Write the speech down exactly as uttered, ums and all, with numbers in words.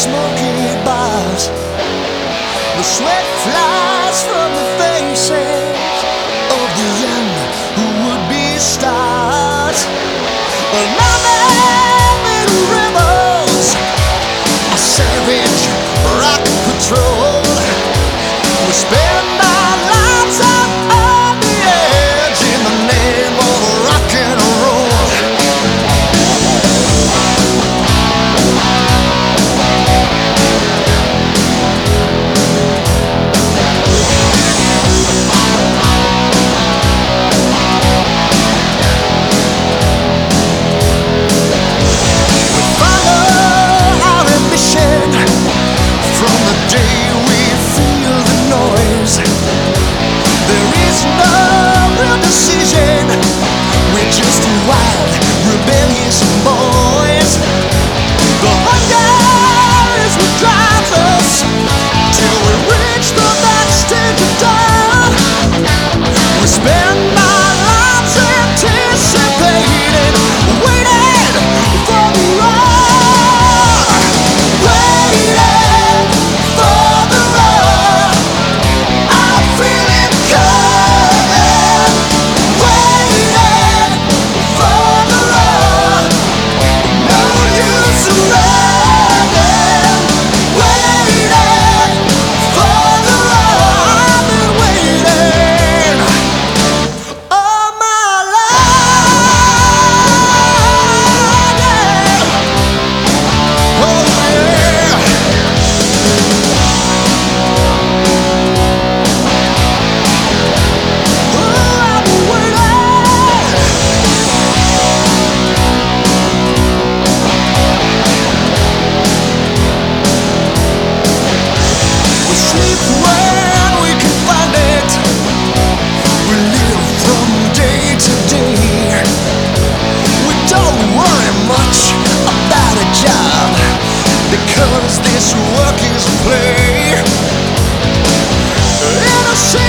smoky bars. The sweat flies from the faces of the young who would be stars. But my men rebels, a savage rock patrol. We spend our lives out on the edge in the name of rock and roll. Wild, rebellious boys. The hunger is what drives us till we reach the next stage of time. We spend our lives anticipating, waiting for the roar, waiting for the roar. I feel it coming, waiting for the roar. No use running, waiting for the roar. I've been waiting all my life, yeah. Oh yeah. Oh, I've been waiting. We sleep when we can find it. We live from day to day. We don't worry much about a job because this work is play. In a